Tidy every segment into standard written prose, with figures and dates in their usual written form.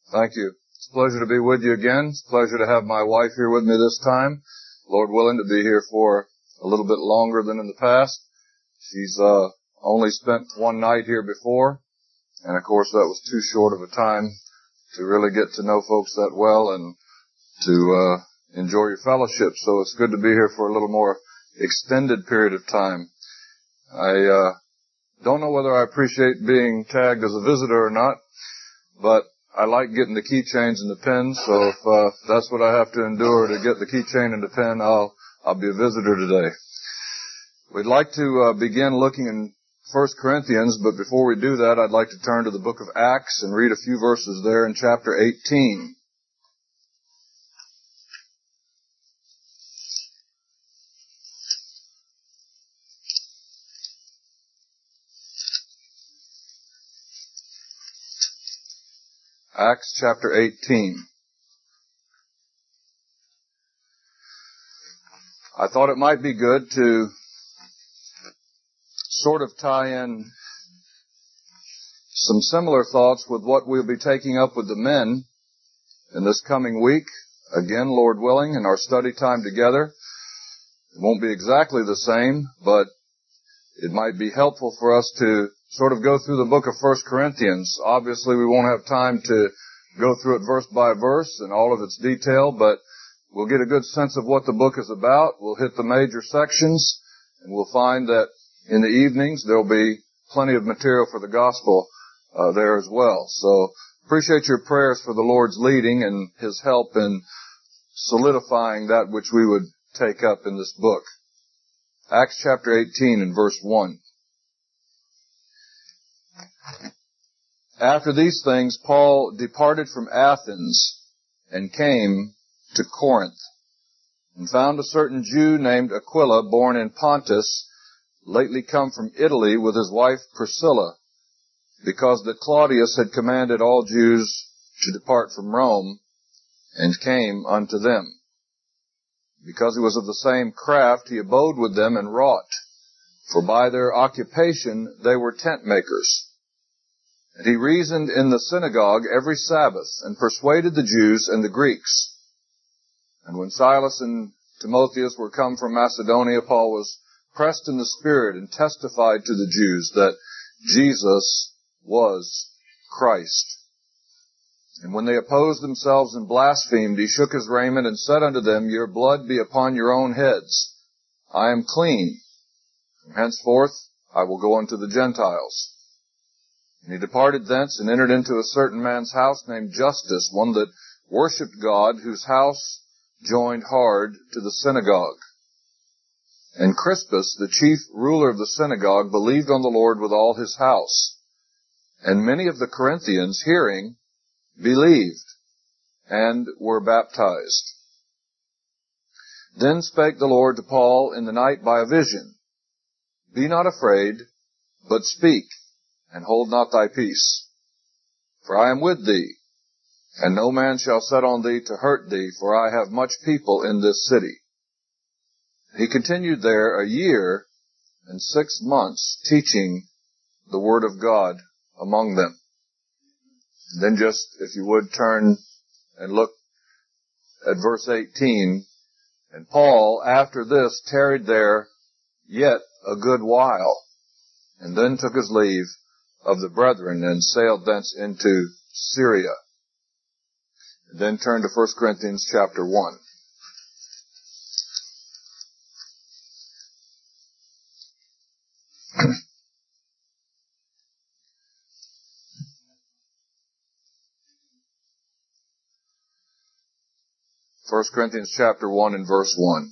Thank you. It's a pleasure to be with you again. It's a pleasure to have my wife here with me this time. Lord willing, to be here for a little bit longer than in the past. She's only spent one night here before, and of course that was too short of a time to really get to know folks that well and to enjoy your fellowship. So it's good to be here for a little more extended period of time. I don't know whether I appreciate being tagged as a visitor or not, but I like getting the keychains and the pins, so if that's what I have to endure to get the keychain and the pin, I'll be a visitor today. We'd like to begin looking in 1 Corinthians, but before we do that, I'd like to turn to the book of Acts and read a few verses there in chapter 18. Acts chapter 18. I thought it might be good to sort of tie in some similar thoughts with what we'll be taking up with the men in this coming week. Again, Lord willing, in our study time together. It won't be exactly the same, but it might be helpful for us to sort of go through the book of 1 Corinthians. Obviously, we won't have time to go through it verse by verse and all of its detail, but we'll get a good sense of what the book is about. We'll hit the major sections, and we'll find that in the evenings there'll be plenty of material for the gospel there as well. So appreciate your prayers for the Lord's leading and His help in solidifying that which we would take up in this book. Acts chapter 18 and verse 1. After these things, Paul departed from Athens and came to Corinth, and found a certain Jew named Aquila, born in Pontus, lately come from Italy with his wife Priscilla, because that Claudius had commanded all Jews to depart from Rome, and came unto them. Because he was of the same craft, he abode with them and wrought, for by their occupation they were tent makers. And he reasoned in the synagogue every Sabbath, and persuaded the Jews and the Greeks. And when Silas and Timotheus were come from Macedonia, Paul was pressed in the Spirit and testified to the Jews that Jesus was Christ. And when they opposed themselves and blasphemed, he shook his raiment and said unto them, Your blood be upon your own heads. I am clean. From henceforth I will go unto the Gentiles. And he departed thence and entered into a certain man's house named Justus, one that worshipped God, whose house joined hard to the synagogue. And Crispus, the chief ruler of the synagogue, believed on the Lord with all his house. And many of the Corinthians, hearing, believed, and were baptized. Then spake the Lord to Paul in the night by a vision, Be not afraid, but speak, and hold not thy peace. For I am with thee, and no man shall set on thee to hurt thee, for I have much people in this city. He continued there 1 year and 6 months, teaching the word of God among them. And then just, if you would, turn and look at verse 18. And Paul, after this, tarried there yet a good while, and then took his leave of the brethren, and sailed thence into Syria. And then turn to 1 Corinthians chapter 1. First Corinthians chapter 1 and verse 1.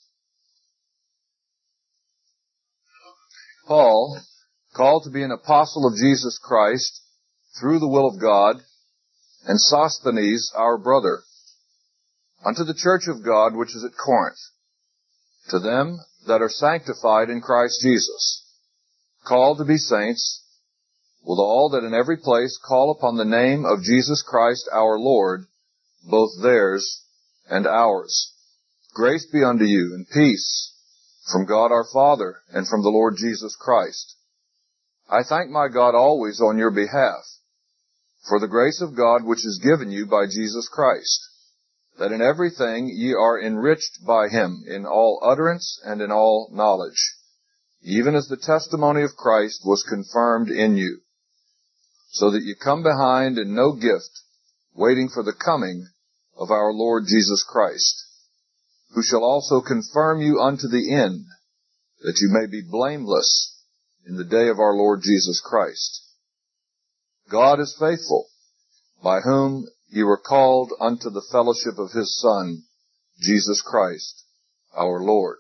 Paul, called to be an apostle of Jesus Christ, through the will of God, and Sosthenes, our brother, unto the church of God which is at Corinth, to them that are sanctified in Christ Jesus, called to be saints, with all that in every place call upon the name of Jesus Christ our Lord, both theirs and ours. Grace be unto you, and peace from God our Father, and from the Lord Jesus Christ. I thank my God always on your behalf, For the grace of God which is given you by Jesus Christ, that in everything ye are enriched by him, in all utterance and in all knowledge, even as the testimony of Christ was confirmed in you, so that ye come behind in no gift, waiting for the coming of our Lord Jesus Christ, who shall also confirm you unto the end, that you may be blameless in the day of our Lord Jesus Christ. God is faithful, by whom ye were called unto the fellowship of his Son, Jesus Christ, our Lord.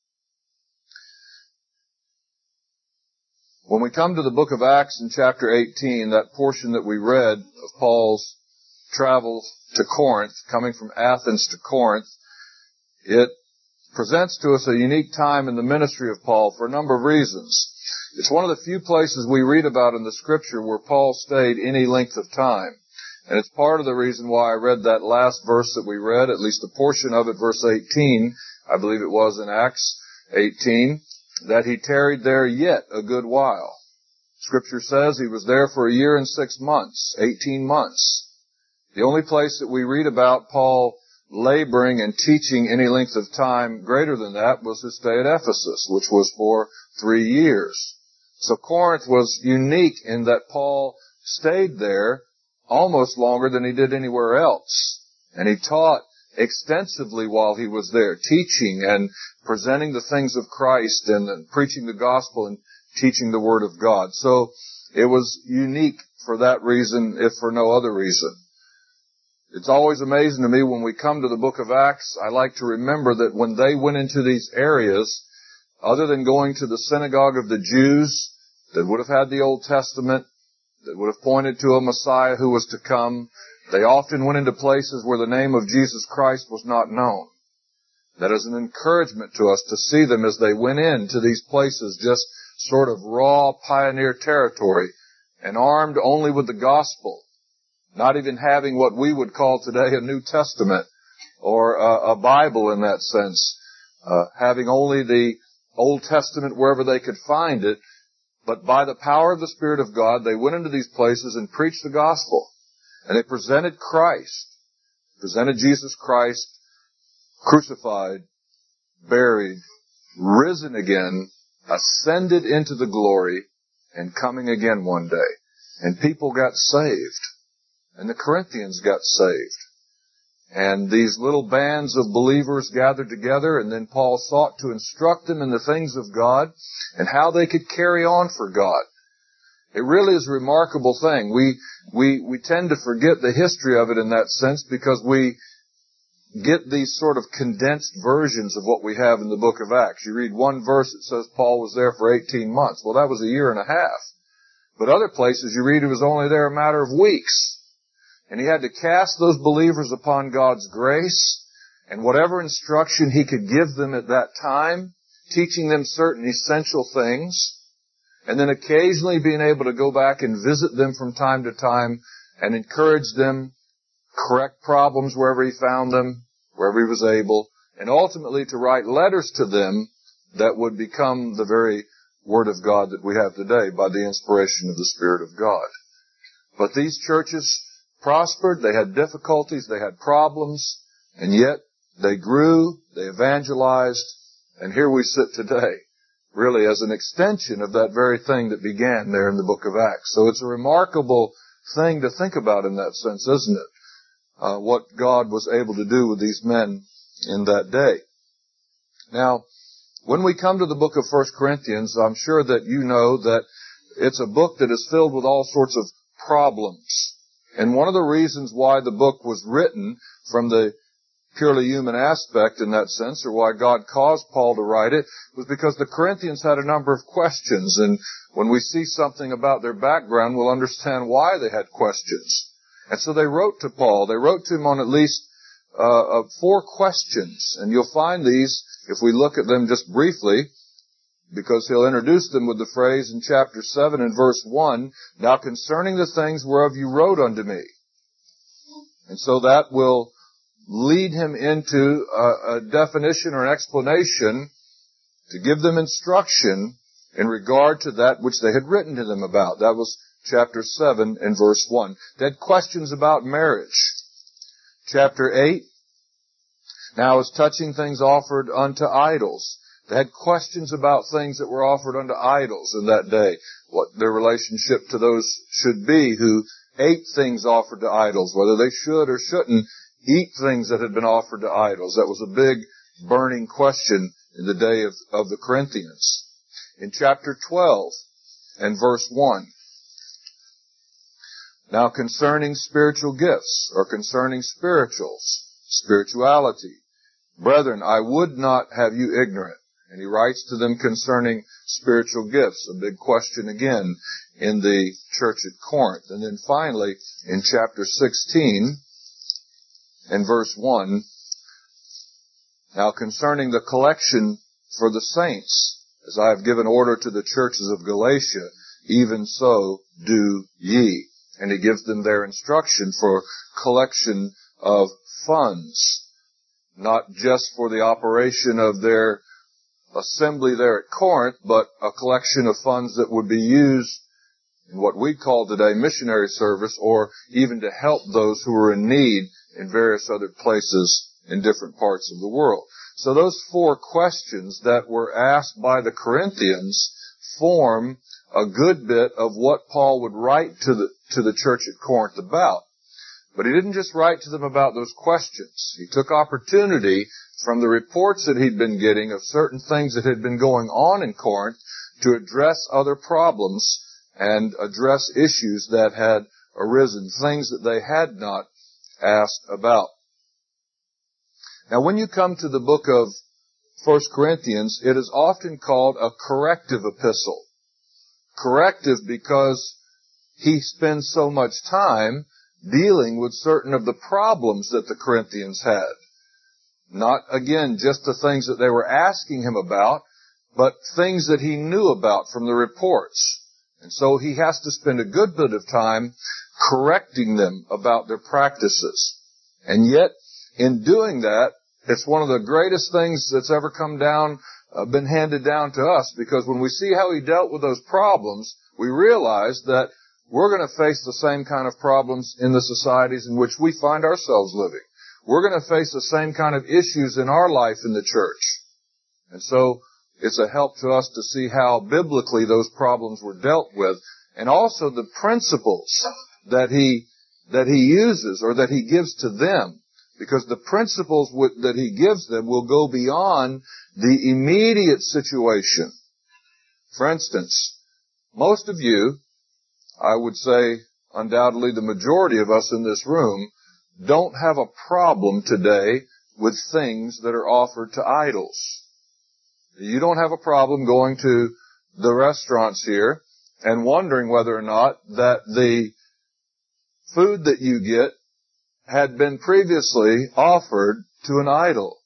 When we come to the book of Acts in chapter 18, that portion that we read of Paul's travel to Corinth, coming from Athens to Corinth, it presents to us a unique time in the ministry of Paul for a number of reasons. It's one of the few places we read about in the Scripture where Paul stayed any length of time. And it's part of the reason why I read that last verse that we read, at least a portion of it, verse 18, I believe it was in Acts 18, that he tarried there yet a good while. Scripture says he was there for a year and 6 months, 18 months. The only place that we read about Paul laboring and teaching any length of time greater than that was his stay at Ephesus, which was for 3 years. So Corinth was unique in that Paul stayed there almost longer than he did anywhere else. And he taught extensively while he was there, teaching and presenting the things of Christ and preaching the gospel and teaching the Word of God. So it was unique for that reason, if for no other reason. It's always amazing to me when we come to the book of Acts, I like to remember that when they went into these areas, other than going to the synagogue of the Jews that would have had the Old Testament, that would have pointed to a Messiah who was to come, they often went into places where the name of Jesus Christ was not known. That is an encouragement to us to see them as they went into these places, just sort of raw pioneer territory, and armed only with the gospel, not even having what we would call today a New Testament or a Bible in that sense, having only the Old Testament wherever they could find it. But by the power of the Spirit of God, they went into these places and preached the gospel. And they presented Christ, presented Jesus Christ, crucified, buried, risen again, ascended into the glory, and coming again one day. And people got saved. And the Corinthians got saved. And these little bands of believers gathered together, and then Paul sought to instruct them in the things of God and how they could carry on for God. It really is a remarkable thing. We tend to forget the history of it in that sense because we get these sort of condensed versions of what we have in the book of Acts. You read one verse that says Paul was there for 18 months. Well, that was a year and a half. But other places you read he was only there a matter of weeks. And he had to cast those believers upon God's grace and whatever instruction he could give them at that time, teaching them certain essential things, and then occasionally being able to go back and visit them from time to time and encourage them, correct problems wherever he found them, wherever he was able, and ultimately to write letters to them that would become the very Word of God that we have today by the inspiration of the Spirit of God. But these churches prospered, they had difficulties, they had problems, and yet they grew, they evangelized, and here we sit today, really as an extension of that very thing that began there in the book of Acts. So it's a remarkable thing to think about in that sense, isn't it? What God was able to do with these men in that day. Now, when we come to the book of 1 Corinthians, I'm sure that you know that it's a book that is filled with all sorts of problems. And one of the reasons why the book was written from the purely human aspect in that sense, or why God caused Paul to write it, was because the Corinthians had a number of questions. And when we see something about their background, we'll understand why they had questions. And so they wrote to Paul. They wrote to him on at least 4 questions. And you'll find these, if we look at them just briefly, because he'll introduce them with the phrase in chapter 7 and verse 1, "Now concerning the things whereof you wrote unto me." And so that will lead him into a definition or an explanation to give them instruction in regard to that which they had written to them about. That was chapter 7 and verse 1. They had questions about marriage. Chapter 8, now as touching things offered unto idols. They had questions about things that were offered unto idols in that day, what their relationship to those should be who ate things offered to idols, whether they should or shouldn't eat things that had been offered to idols. That was a big burning question in the day of the Corinthians. In chapter 12 and verse 1, now concerning spiritual gifts, or concerning spirituality, brethren, I would not have you ignorant. And he writes to them concerning spiritual gifts, a big question again in the church at Corinth. And then finally, in chapter 16 and verse 1, now concerning the collection for the saints, as I have given order to the churches of Galatia, even so do ye. And he gives them their instruction for collection of funds, not just for the operation of their assembly there at Corinth, but a collection of funds that would be used in what we call today missionary service, or even to help those who are in need in various other places in different parts of the world. So those four questions that were asked by the Corinthians form a good bit of what Paul would write to the church at Corinth about. But he didn't just write to them about those questions. He took opportunity from the reports that he'd been getting of certain things that had been going on in Corinth to address other problems and address issues that had arisen, things that they had not asked about. Now, when you come to the book of 1 Corinthians, it is often called a corrective epistle. Corrective because he spends so much time dealing with certain of the problems that the Corinthians had. Not, again, just the things that they were asking him about, but things that he knew about from the reports. And so he has to spend a good bit of time correcting them about their practices. And yet, in doing that, it's one of the greatest things that's ever come down, been handed down to us, because when we see how he dealt with those problems, we realize that we're going to face the same kind of problems in the societies in which we find ourselves living. We're going to face the same kind of issues in our life in the church. And so it's a help to us to see how biblically those problems were dealt with, and also the principles that he uses or that he gives to them, because the principles that he gives them will go beyond the immediate situation. For instance, most of you, I would say undoubtedly the majority of us in this room, don't have a problem today with things that are offered to idols. You don't have a problem going to the restaurants here and wondering whether or not that the food that you get had been previously offered to an idol.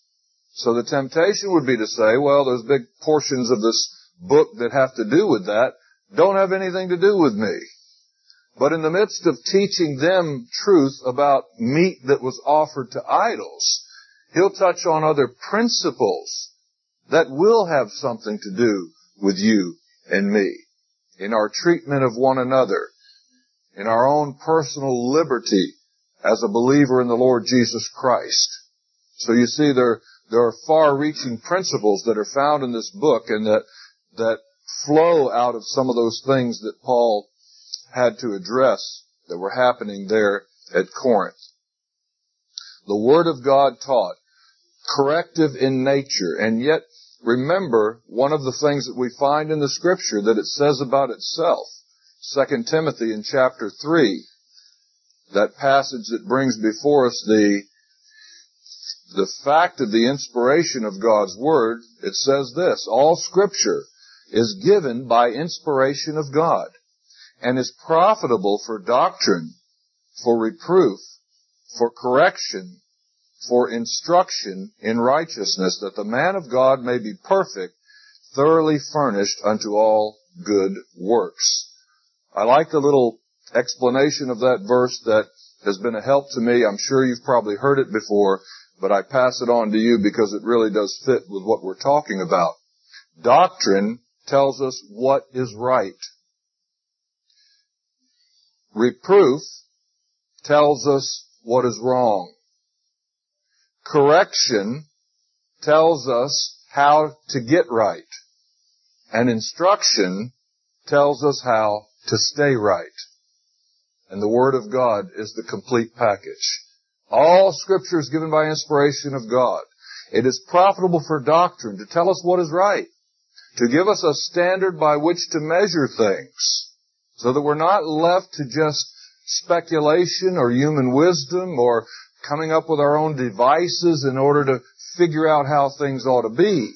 So the temptation would be to say, well, those big portions of this book that have to do with that don't have anything to do with me. But in the midst of teaching them truth about meat that was offered to idols, he'll touch on other principles that will have something to do with you and me, in our treatment of one another, in our own personal liberty as a believer in the Lord Jesus Christ. So you see, there are far-reaching principles that are found in this book, and that flow out of some of those things that Paul had to address that were happening there at Corinth. The Word of God taught, corrective in nature, and yet remember one of the things that we find in the Scripture that it says about itself. 2 Timothy in chapter 3, that passage that brings before us the fact of the inspiration of God's Word, it says this: all Scripture is given by inspiration of God, and is profitable for doctrine, for reproof, for correction, for instruction in righteousness, that the man of God may be perfect, thoroughly furnished unto all good works. I like the little explanation of that verse that has been a help to me. I'm sure you've probably heard it before, but I pass it on to you because it really does fit with what we're talking about. Doctrine tells us what is right. Reproof tells us what is wrong. Correction tells us how to get right. And instruction tells us how to stay right. And the Word of God is the complete package. All Scripture is given by inspiration of God. It is profitable for doctrine, to tell us what is right, to give us a standard by which to measure things, so that we're not left to just speculation or human wisdom or coming up with our own devices in order to figure out how things ought to be.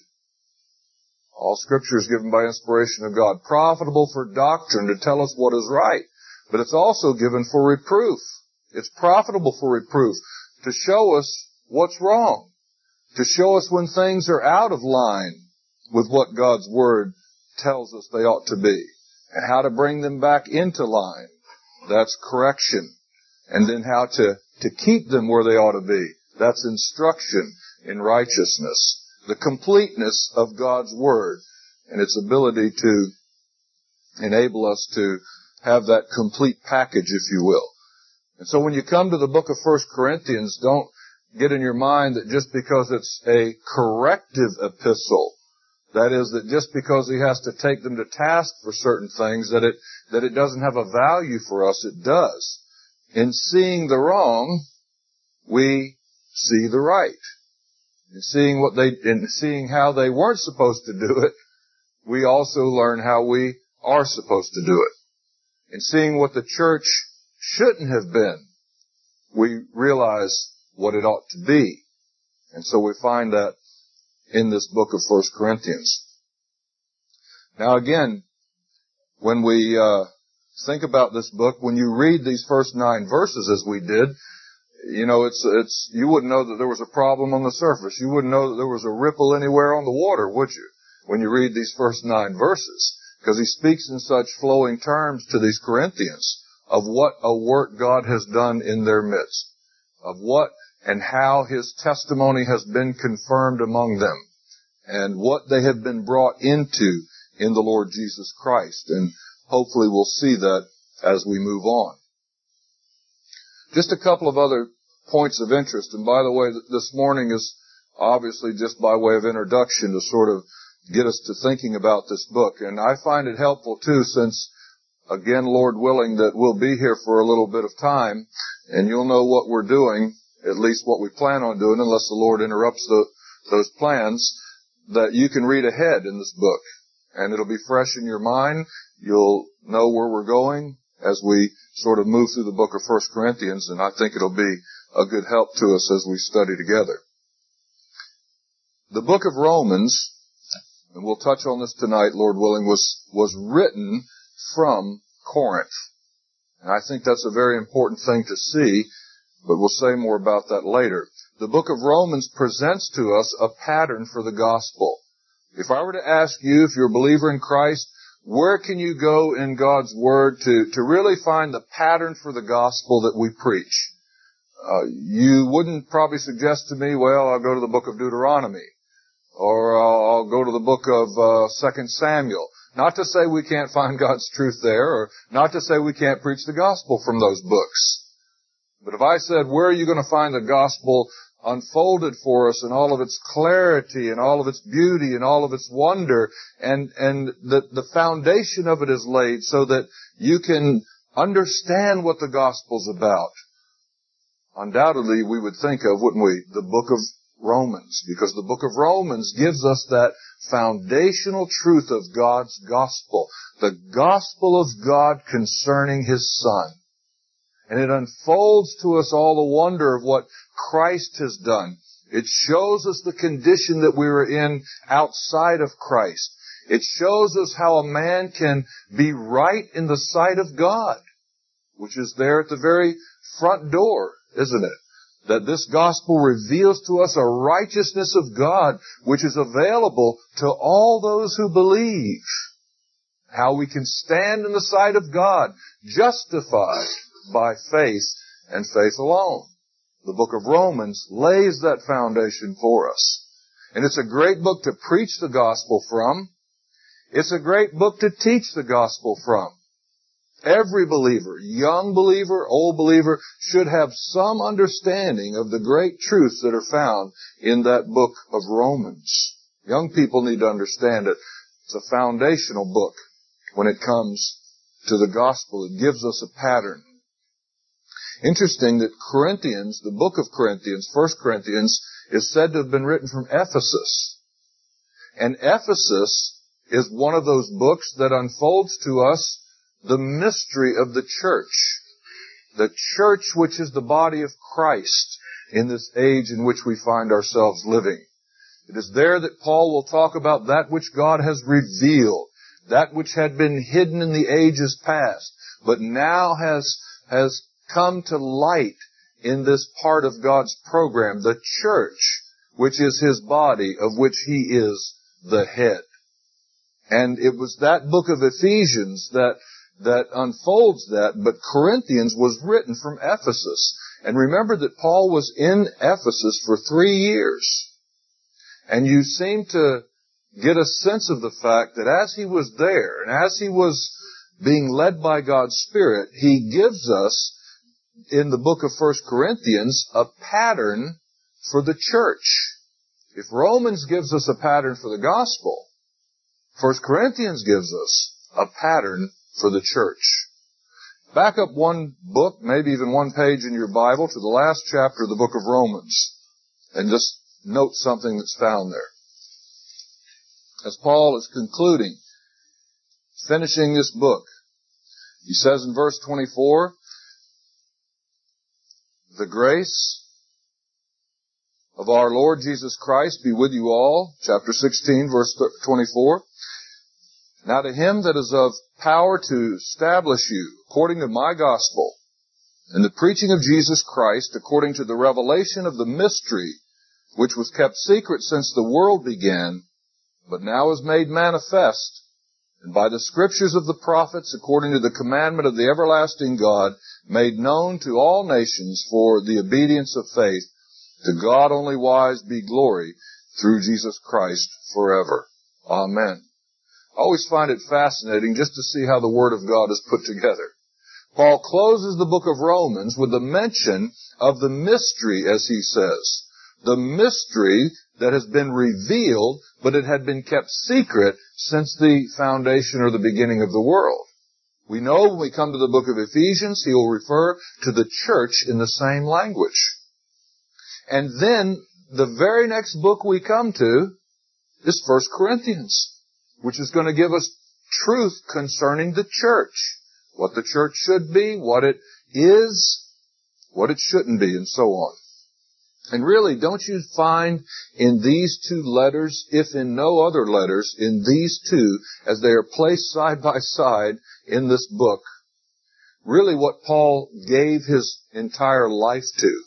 All Scripture is given by inspiration of God, profitable for doctrine, to tell us what is right. But it's also given for reproof. It's profitable for reproof, to show us what's wrong, to show us when things are out of line with what God's Word tells us they ought to be, and how to bring them back into line. That's correction. And then how to keep them where they ought to be. That's instruction in righteousness. The completeness of God's Word and its ability to enable us to have that complete package, if you will. And so when you come to the book of 1 Corinthians, don't get in your mind that just because it's a corrective epistle, that is, that just because he has to take them to task for certain things, that it doesn't have a value for us. It does. In seeing the wrong, we see the right. In seeing how they weren't supposed to do it, we also learn how we are supposed to do it. In seeing what the church shouldn't have been, we realize what it ought to be. And so we find that in this book of 1 Corinthians. Now again, when we think about this book, when you read these first 9 verses as we did, you know, you wouldn't know that there was a problem on the surface. You wouldn't know that there was a ripple anywhere on the water, would you? When you read these first 9 verses. Because he speaks in such flowing terms to these Corinthians of what a work God has done in their midst. Of what and how his testimony has been confirmed among them. And what they have been brought into in the Lord Jesus Christ. And hopefully we'll see that as we move on. Just a couple of other points of interest. And by the way, this morning is obviously just by way of introduction to sort of get us to thinking about this book. And I find it helpful too, since, again, Lord willing, that we'll be here for a little bit of time, and you'll know what we're doing, at least what we plan on doing, unless the Lord interrupts those plans, that you can read ahead in this book. And it'll be fresh in your mind. You'll know where we're going as we sort of move through the book of 1 Corinthians, and I think it'll be a good help to us as we study together. The book of Romans, and we'll touch on this tonight, Lord willing, was written from Corinth. And I think that's a very important thing to see, but we'll say more about that later. The book of Romans presents to us a pattern for the gospel. If I were to ask you, if you're a believer in Christ, where can you go in God's Word to really find the pattern for the gospel that we preach? You wouldn't probably suggest to me, well, I'll go to the book of Deuteronomy, or I'll go to the book of 2 Samuel. Not to say we can't find God's truth there, or not to say we can't preach the gospel from those books. But if I said, where are you going to find the gospel unfolded for us in all of its clarity and all of its beauty and all of its wonder, and the foundation of it is laid so that you can understand what the gospel's about, undoubtedly we would think of, wouldn't we, the book of Romans, because the book of Romans gives us that foundational truth of God's gospel, the gospel of God concerning His Son. And it unfolds to us all the wonder of what Christ has done. It shows us the condition that we were in outside of Christ. It shows us how a man can be right in the sight of God, which is there at the very front door, isn't it? That this gospel reveals to us a righteousness of God which is available to all those who believe. How we can stand in the sight of God, justified by faith and faith alone. The book of Romans lays that foundation for us. And it's a great book to preach the gospel from. It's a great book to teach the gospel from. Every believer, young believer, old believer, should have some understanding of the great truths that are found in that book of Romans. Young people need to understand it. It's a foundational book when it comes to the gospel. It gives us a pattern. Interesting that Corinthians, the book of Corinthians, 1 Corinthians, is said to have been written from Ephesus. And Ephesus is one of those books that unfolds to us the mystery of the church. The church which is the body of Christ in this age in which we find ourselves living. It is there that Paul will talk about that which God has revealed, that which had been hidden in the ages past, but now has come to light in this part of God's program, the church, which is His body, of which He is the head. And it was that book of Ephesians that unfolds that, but Corinthians was written from Ephesus. And remember that Paul was in Ephesus for 3 years. And you seem to get a sense of the fact that as he was there, and as he was being led by God's Spirit, he gives us, in the book of 1 Corinthians, a pattern for the church. If Romans gives us a pattern for the gospel, 1 Corinthians gives us a pattern for the church. Back up one book, maybe even one page in your Bible, to the last chapter of the book of Romans, and just note something that's found there. As Paul is concluding, finishing this book, he says in verse 24, "The grace of our Lord Jesus Christ be with you all," chapter 16, verse 24. "Now to Him that is of power to establish you according to my gospel and the preaching of Jesus Christ according to the revelation of the mystery which was kept secret since the world began, but now is made manifest, and by the scriptures of the prophets according to the commandment of the everlasting God, made known to all nations for the obedience of faith, to God only wise be glory through Jesus Christ forever. Amen." I always find it fascinating just to see how the Word of God is put together. Paul closes the book of Romans with a mention of the mystery, as he says. The mystery that has been revealed, but it had been kept secret since the foundation or the beginning of the world. We know when we come to the book of Ephesians, he will refer to the church in the same language. And then the very next book we come to is 1 Corinthians, which is going to give us truth concerning the church. What the church should be, what it is, what it shouldn't be, and so on. And really, don't you find in these two letters, if in no other letters, in these two, as they are placed side by side in this book, really what Paul gave his entire life to?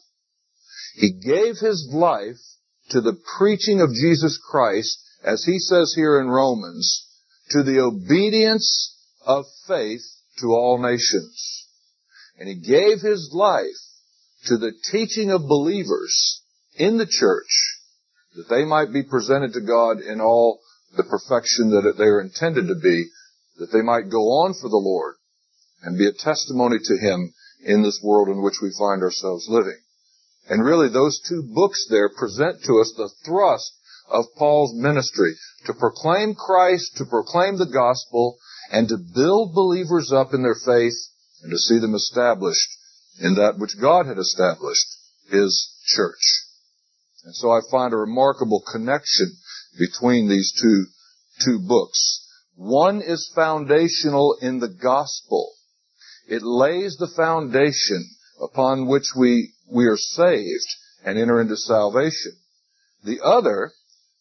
He gave his life to the preaching of Jesus Christ, as he says here in Romans, to the obedience of faith to all nations. And he gave his life to the teaching of believers in the church, that they might be presented to God in all the perfection that they are intended to be, that they might go on for the Lord and be a testimony to Him in this world in which we find ourselves living. And really, those two books there present to us the thrust of Paul's ministry, to proclaim Christ, to proclaim the gospel, and to build believers up in their faith, and to see them established in that which God had established, His church. And so I find a remarkable connection between these two books. One is foundational in the gospel. It lays the foundation upon which we are saved and enter into salvation. The other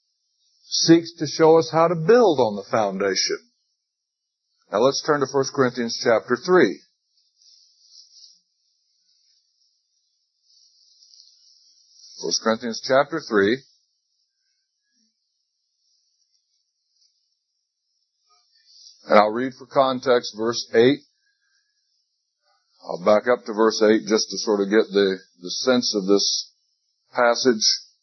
seeks to show us how to build on the foundation. Now let's turn to 1 Corinthians chapter 3. 1 Corinthians chapter 3. And I'll read for context verse 8. I'll back up to verse 8 just to sort of get the sense of this passage.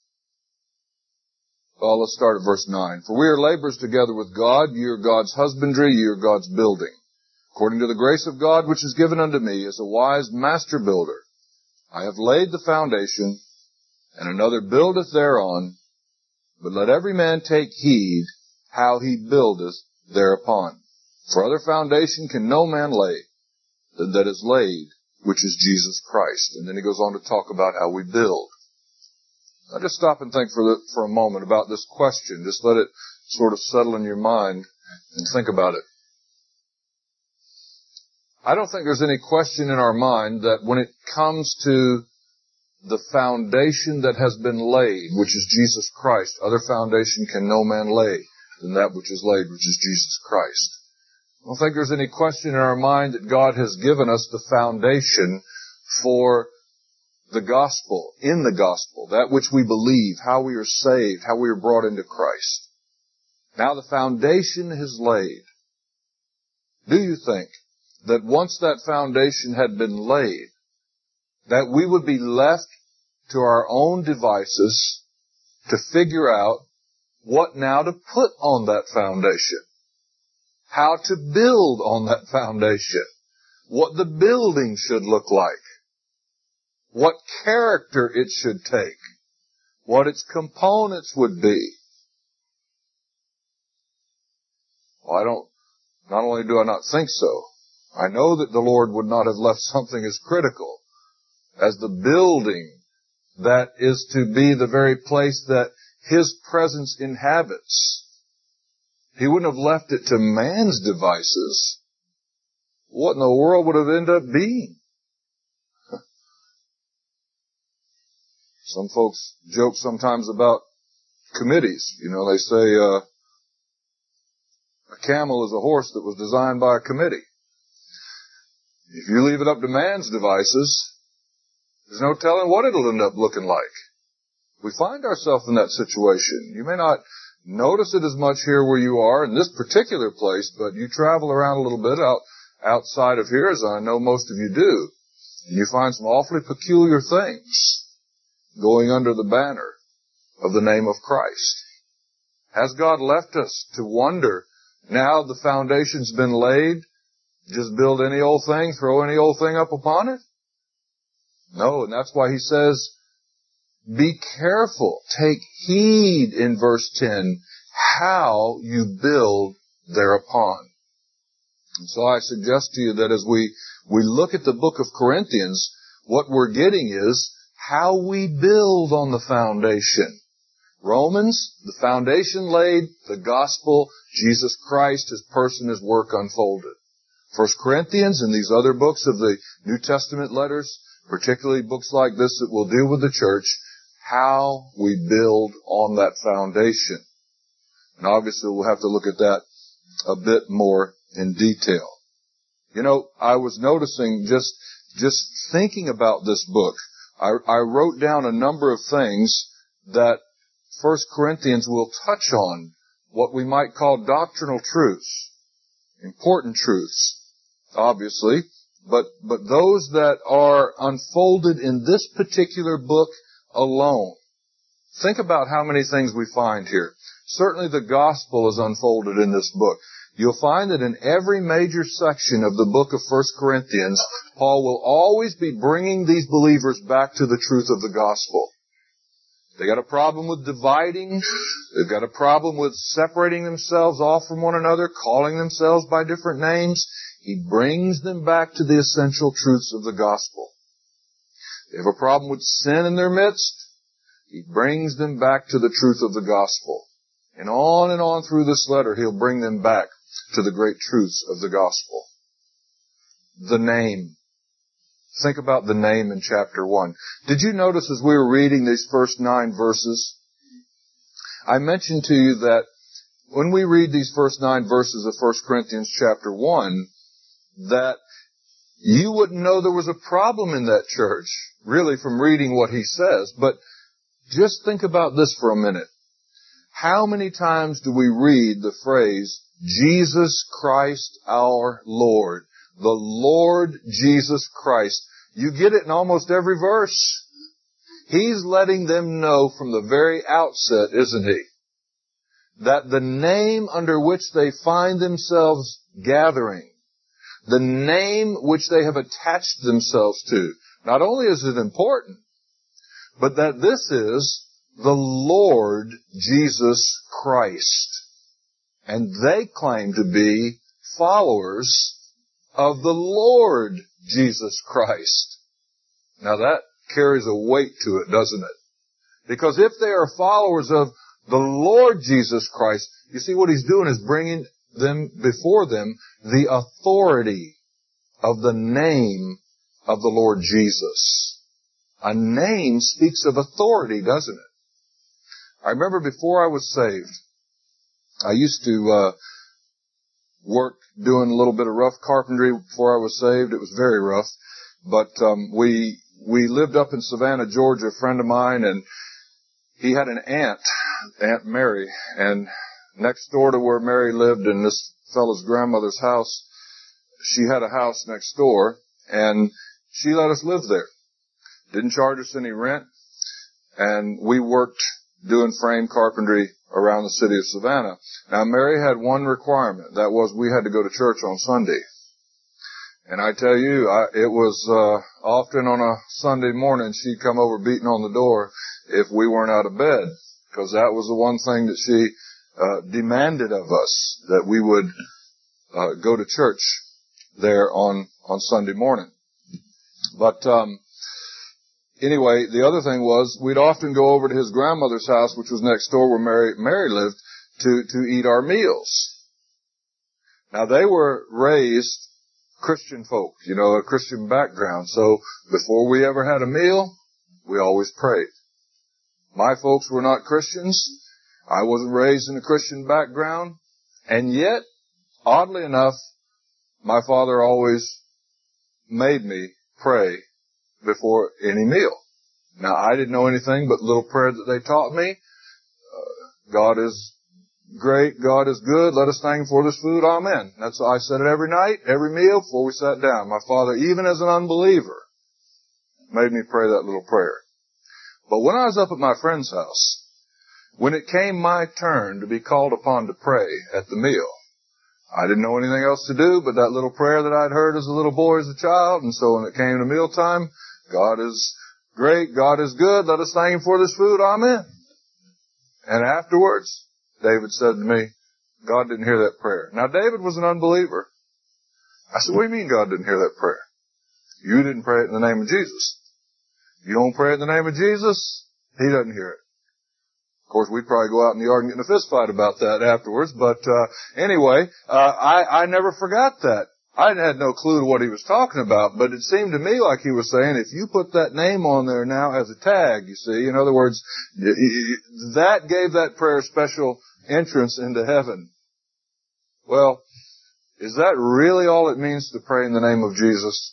Well, let's start at verse 9. "For we are laborers together with God. Ye are God's husbandry, ye are God's building. According to the grace of God which is given unto me as a wise master builder, I have laid the foundation, and another buildeth thereon. But let every man take heed how he buildeth thereupon. For other foundation can no man lay than that is laid, which is Jesus Christ. And then he goes on to talk about how we build. Now just stop and think for a moment about this question. Just let it sort of settle in your mind and think about it. I don't think there's any question in our mind that when it comes to the foundation that has been laid, which is Jesus Christ, other foundation can no man lay than that which is laid, which is Jesus Christ. I don't think there's any question in our mind that God has given us the foundation for the gospel, in the gospel, that which we believe, how we are saved, how we are brought into Christ. Now the foundation is laid. Do you think that once that foundation had been laid, that we would be left to our own devices to figure out what now to put on that foundation? How to build on that foundation? What the building should look like? What character it should take? What its components would be? Well, not only do I not think so, I know that the Lord would not have left something as critical as the building that is to be the very place that His presence inhabits. He wouldn't have left it to man's devices. What in the world would have ended up being? Some folks joke sometimes about committees. You know, they say a camel is a horse that was designed by a committee. If you leave it up to man's devices, there's no telling what it'll end up looking like. We find ourselves in that situation. You may not notice it as much here where you are in this particular place, but you travel around a little bit outside of here, as I know most of you do, and you find some awfully peculiar things going under the banner of the name of Christ. Has God left us to wonder, now the foundation's been laid, just build any old thing, throw any old thing up upon it? No, and that's why he says, be careful, take heed in verse 10, how you build thereupon. And so I suggest to you that as we look at the book of Corinthians, what we're getting is how we build on the foundation. Romans, the foundation laid, the gospel, Jesus Christ, His person, His work unfolded. 1 Corinthians and these other books of the New Testament letters, particularly books like this that will deal with the church, how we build on that foundation. And obviously we'll have to look at that a bit more in detail. You know, I was noticing just thinking about this book, I wrote down a number of things that 1 Corinthians will touch on, what we might call doctrinal truths, important truths, obviously, but those that are unfolded in this particular book alone. Think about how many things we find here. Certainly the gospel is unfolded in this book. You'll find that in every major section of the book of 1 Corinthians, Paul will always be bringing these believers back to the truth of the gospel. They got a problem with dividing. They've got a problem with separating themselves off from one another, calling themselves by different names. He brings them back to the essential truths of the gospel. They have a problem with sin in their midst. He brings them back to the truth of the gospel. And on through this letter, he'll bring them back to the great truths of the gospel. The name. Think about the name in chapter 1. Did you notice as we were reading these first 9 verses, I mentioned to you that when we read these first 9 verses of 1 Corinthians chapter 1, that you wouldn't know there was a problem in that church, really, from reading what he says. But just think about this for a minute. How many times do we read the phrase, Jesus Christ our Lord? The Lord Jesus Christ. You get it in almost every verse. He's letting them know from the very outset, isn't he? That the name under which they find themselves gathering, the name which they have attached themselves to. Not only is it important, but that this is the Lord Jesus Christ. And they claim to be followers of the Lord Jesus Christ. Now that carries a weight to it, doesn't it? Because if they are followers of the Lord Jesus Christ, you see what he's doing is bringing them before them the authority of the name of the Lord Jesus. A name speaks of authority, doesn't it? I remember before I was saved, I used to work doing a little bit of rough carpentry before I was saved. It was very rough. But we lived up in Savannah, Georgia, a friend of mine, and he had an aunt, Aunt Mary, and next door to where Mary lived in this fellow's grandmother's house, she had a house next door, and she let us live there. Didn't charge us any rent, and we worked doing frame carpentry around the city of Savannah. Now, Mary had one requirement. That was we had to go to church on Sunday. And I tell you, it was often on a Sunday morning she'd come over beating on the door if we weren't out of bed, because that was the one thing that she demanded of us, that we would go to church there on Sunday morning. But anyway, the other thing was we'd often go over to his grandmother's house, which was next door where Mary lived, to eat our meals. Now, they were raised Christian folk, a Christian background. So before we ever had a meal, we always prayed. My folks were not Christians. I wasn't raised in a Christian background. And yet, oddly enough, my father always made me pray before any meal. Now, I didn't know anything but the little prayer that they taught me. God is great, God is good, let us thank Him for this food, amen. That's I said it every night, every meal before we sat down. My father, even as an unbeliever, made me pray that little prayer. But when I was up at my friend's house, when it came my turn to be called upon to pray at the meal, I didn't know anything else to do but that little prayer that I'd heard as a little boy, as a child. And so when it came to mealtime, God is great, God is good, let us thank Him for this food, amen. And afterwards, David said to me, God didn't hear that prayer. Now, David was an unbeliever. I said, what do you mean God didn't hear that prayer? You didn't pray it in the name of Jesus. You don't pray it in the name of Jesus, He doesn't hear it. Of course, we'd probably go out in the yard and get in a fist fight about that afterwards. But anyway, I never forgot that. I had no clue what he was talking about, but it seemed to me like he was saying, if you put that name on there now as a tag, you see, in other words, that gave that prayer special entrance into heaven. Well, is that really all it means to pray in the name of Jesus?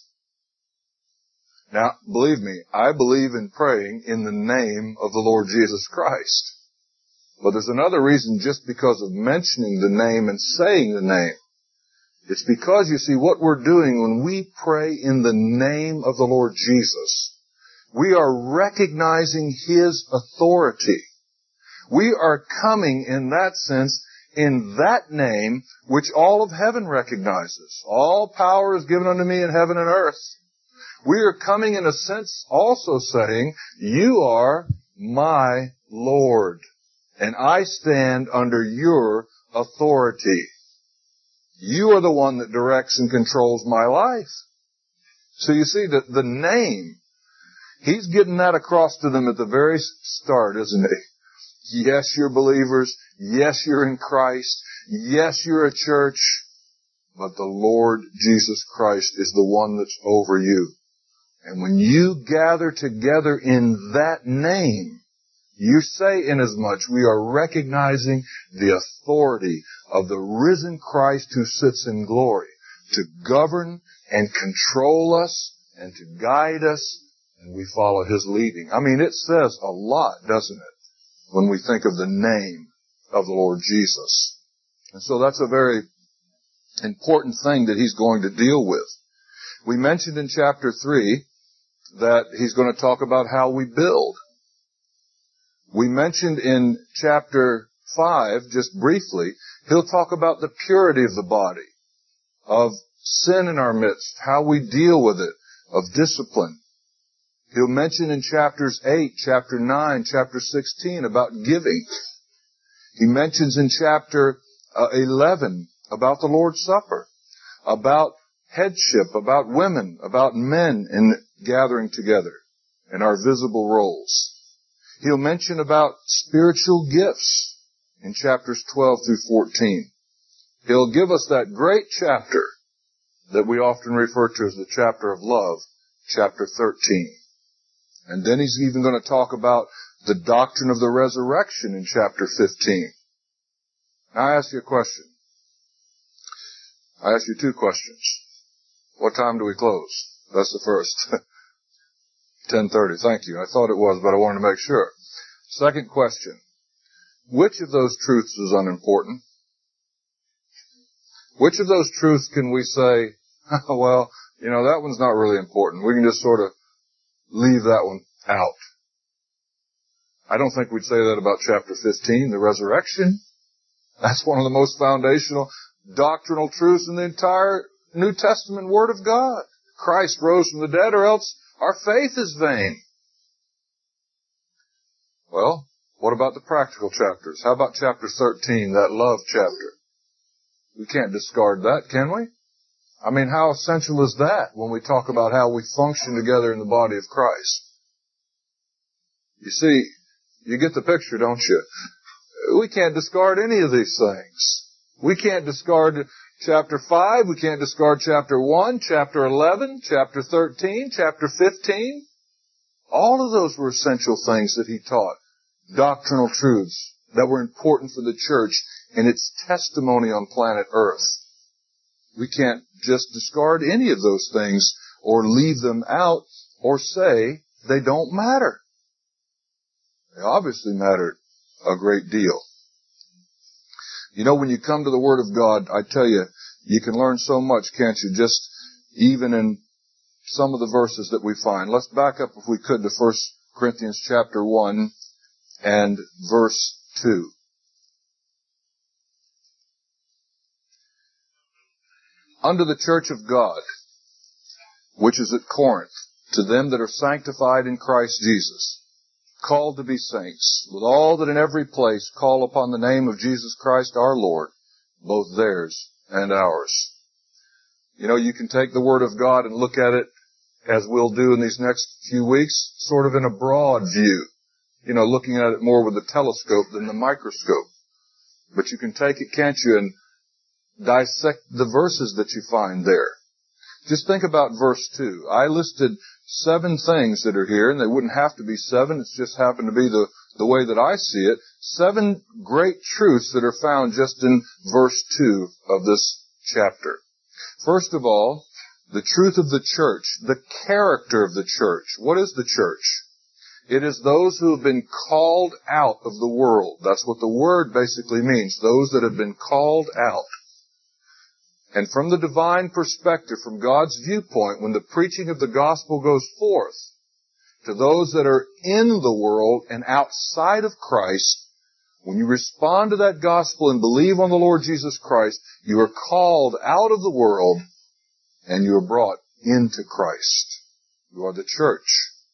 Now, believe me, I believe in praying in the name of the Lord Jesus Christ. But there's another reason just because of mentioning the name and saying the name. It's because, you see, what we're doing when we pray in the name of the Lord Jesus, we are recognizing His authority. We are coming, in that sense, in that name which all of heaven recognizes. All power is given unto me in heaven and earth. We are coming, in a sense, also saying, you are my Lord, and I stand under your authority. You are the one that directs and controls my life. So you see that the name, He's getting that across to them at the very start, isn't He? Yes, you're believers. Yes, you're in Christ. Yes, you're a church. But the Lord Jesus Christ is the one that's over you. And when you gather together in that name, you say inasmuch we are recognizing the authority of the risen Christ who sits in glory to govern and control us and to guide us, and we follow His leading. I mean, it says a lot, doesn't it, when we think of the name of the Lord Jesus. And so that's a very important thing that He's going to deal with. We mentioned in chapter 3 that He's going to talk about how we build. We mentioned in chapter 5, just briefly, He'll talk about the purity of the body, of sin in our midst, how we deal with it, of discipline. He'll mention in chapters 8, chapter 9, chapter 16 about giving. He mentions in chapter 11 about the Lord's Supper, about headship, about women, about men in gathering together, and our visible roles. He'll mention about spiritual gifts in chapters 12 through 14. He'll give us that great chapter that we often refer to as the chapter of love, chapter 13. And then he's even going to talk about the doctrine of the resurrection in chapter 15. Now I ask you a question. I ask you two questions. What time do we close? That's the first. 10:30. Thank you. I thought it was, but I wanted to make sure. Second question. Which of those truths is unimportant? Which of those truths can we say, well, that one's not really important. We can just sort of leave that one out. I don't think we'd say that about chapter 15, the resurrection. That's one of the most foundational doctrinal truths in the entire New Testament Word of God. Christ rose from the dead, or else our faith is vain. Well, what about the practical chapters? How about chapter 13, that love chapter? We can't discard that, can we? I mean, how essential is that when we talk about how we function together in the body of Christ? You see, you get the picture, don't you? We can't discard any of these things. We can't discard chapter 5. We can't discard chapter 1, chapter 11, chapter 13, chapter 15. All of those were essential things that he taught. Doctrinal truths that were important for the church and its testimony on planet Earth. We can't just discard any of those things or leave them out or say they don't matter. They obviously matter a great deal. When you come to the Word of God, I tell you, you can learn so much, can't you? Just even in some of the verses that we find. Let's back up, if we could, to 1 Corinthians chapter 1 and verse 2. Unto the church of God, which is at Corinth, to them that are sanctified in Christ Jesus, called to be saints, with all that in every place call upon the name of Jesus Christ our Lord, both theirs and ours. You can take the Word of God and look at it, as we'll do in these next few weeks, sort of in a broad view. Looking at it more with the telescope than the microscope. But you can take it, can't you, and dissect the verses that you find there. Just think about verse 2. I listed 7 things that are here, and they wouldn't have to be 7. It's just happened to be the way that I see it. 7 great truths that are found just in verse 2 of this chapter. First of all, the truth of the church, the character of the church. What is the church? It is those who have been called out of the world. That's what the word basically means, those that have been called out. And from the divine perspective, from God's viewpoint, when the preaching of the gospel goes forth to those that are in the world and outside of Christ, when you respond to that gospel and believe on the Lord Jesus Christ, you are called out of the world and you are brought into Christ. You are the church.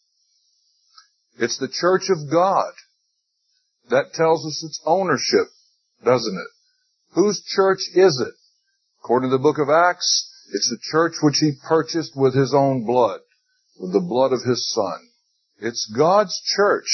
It's the church of God. That tells us its ownership, doesn't it? Whose church is it? According to the book of Acts, it's the church which he purchased with his own blood, with the blood of his Son. It's God's church.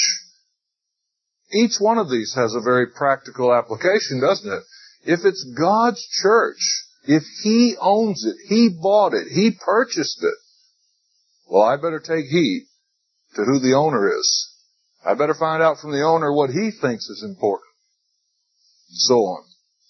Each one of these has a very practical application, doesn't it? If it's God's church, if he owns it, he bought it, he purchased it, well, I better take heed to who the owner is. I better find out from the owner what he thinks is important. So on.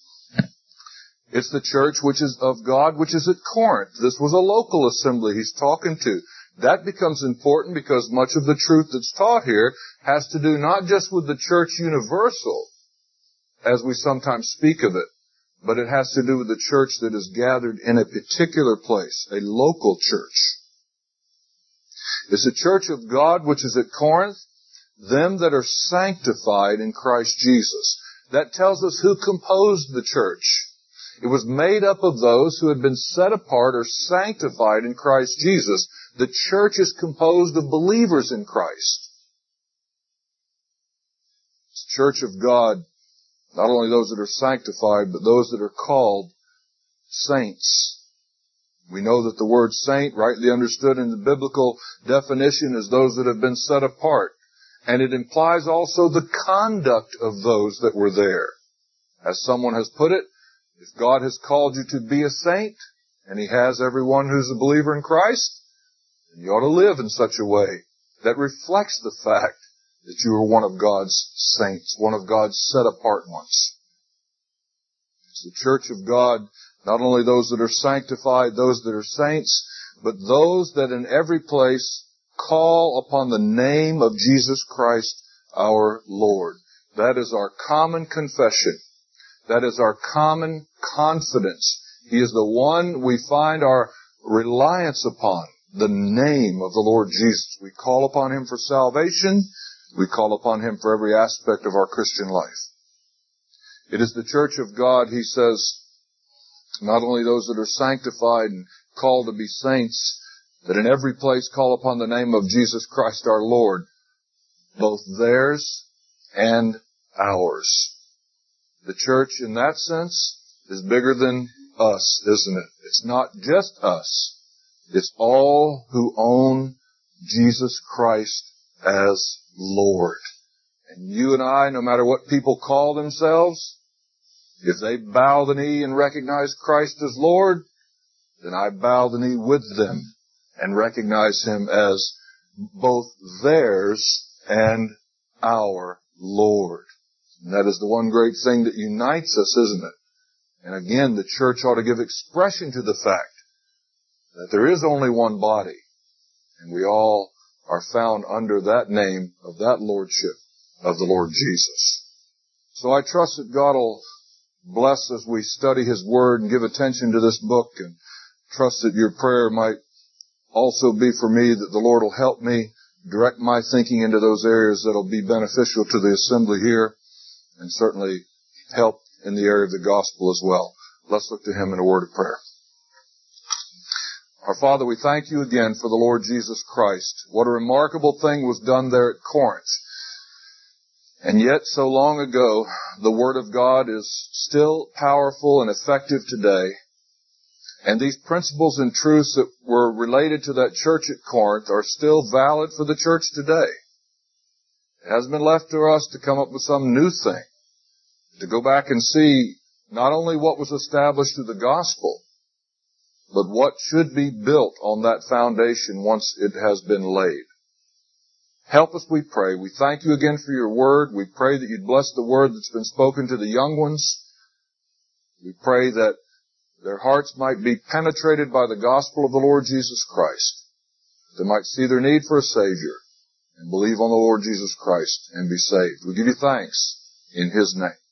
It's the church which is of God, which is at Corinth. This was a local assembly he's talking to. That becomes important because much of the truth that's taught here has to do not just with the church universal, as we sometimes speak of it, but it has to do with the church that is gathered in a particular place, a local church. It's the church of God which is at Corinth, them that are sanctified in Christ Jesus. That tells us who composed the church. It was made up of those who had been set apart or sanctified in Christ Jesus. The church is composed of believers in Christ. It's the church of God, not only those that are sanctified, but those that are called saints. We know that the word saint, rightly understood in the biblical definition, is those that have been set apart. And it implies also the conduct of those that were there. As someone has put it, if God has called you to be a saint, and He has everyone who's a believer in Christ, then you ought to live in such a way that reflects the fact that you are one of God's saints, one of God's set apart ones. It's the church of God, not only those that are sanctified, those that are saints, but those that in every place call upon the name of Jesus Christ our Lord. That is our common confession. That is our common confidence. He is the one we find our reliance upon, the name of the Lord Jesus. We call upon Him for salvation. We call upon Him for every aspect of our Christian life. It is the church of God, he says, not only those that are sanctified and called to be saints, that in every place call upon the name of Jesus Christ our Lord, both theirs and ours. The church, in that sense, is bigger than us, isn't it? It's not just us. It's all who own Jesus Christ as Lord. And you and I, no matter what people call themselves, if they bow the knee and recognize Christ as Lord, then I bow the knee with them and recognize Him as both theirs and our Lord. And that is the one great thing that unites us, isn't it? And again, the church ought to give expression to the fact that there is only one body, and we all are found under that name of that lordship of the Lord Jesus. So I trust that God will bless as we study His Word and give attention to this book, and trust that your prayer might also be for me, that the Lord will help me direct my thinking into those areas that will be beneficial to the assembly here, and certainly help in the area of the gospel as well. Let's look to Him in a word of prayer. Our Father, we thank You again for the Lord Jesus Christ. What a remarkable thing was done there at Corinth. And yet, so long ago, the Word of God is still powerful and effective today. And these principles and truths that were related to that church at Corinth are still valid for the church today. It hasn't been left to us to come up with some new thing, to go back and see not only what was established through the gospel, but what should be built on that foundation once it has been laid. Help us, we pray. We thank You again for Your Word. We pray that You'd bless the Word that's been spoken to the young ones. We pray that their hearts might be penetrated by the gospel of the Lord Jesus Christ. They might see their need for a Savior and believe on the Lord Jesus Christ and be saved. We give You thanks in His name.